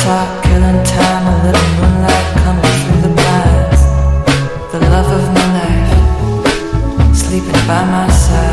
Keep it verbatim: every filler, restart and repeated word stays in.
clock, killing time, a little moonlight coming through the blinds. The love of my life, sleeping by my side.